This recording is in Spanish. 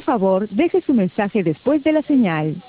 favor, deje su mensaje después de la señal.